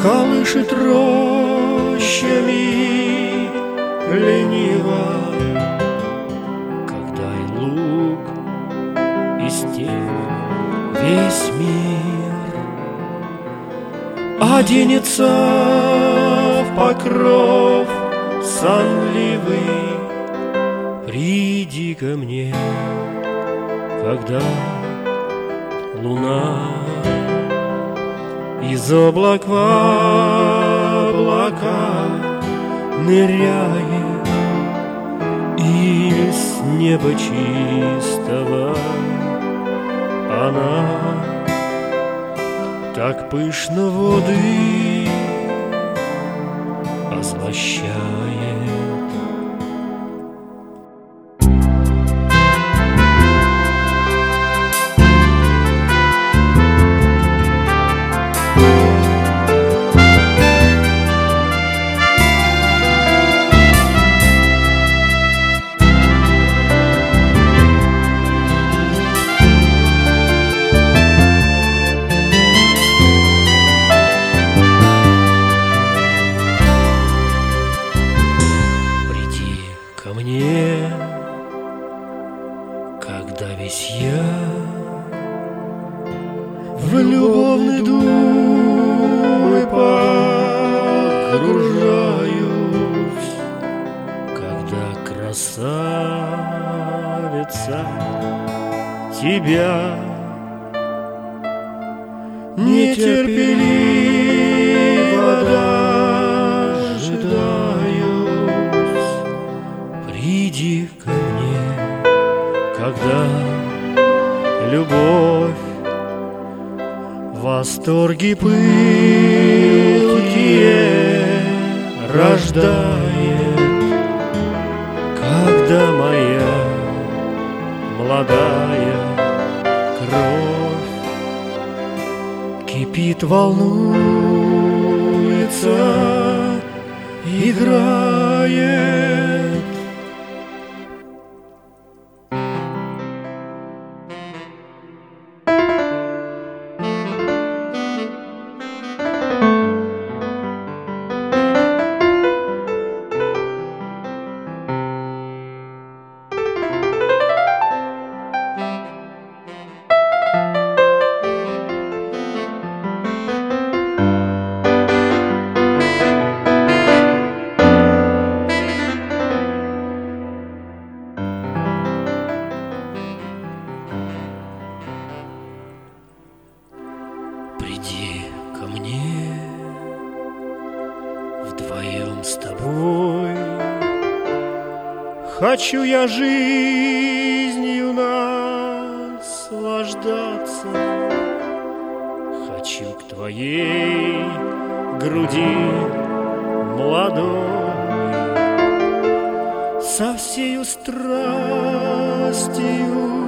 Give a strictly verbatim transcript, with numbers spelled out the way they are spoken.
колышет рощами лениво, когда и луг, и степь, весь мир оденется в покров сонливый. Приди ко мне, когда луна из облак в облака ныряет, и с неба чистого она так пышно воды озлощает. Ко мне, когда весь я в любовный думы погружаюсь, когда красавица тебя нетерпеливо дожидаюсь. Приди ко мне, когда любовь восторги пылкие рождает, когда моя молодая кровь кипит, волнуется, играет. Приди ко мне, вдвоем с тобой. Хочу я жизнью наслаждаться, хочу к твоей груди молодой со всею страстью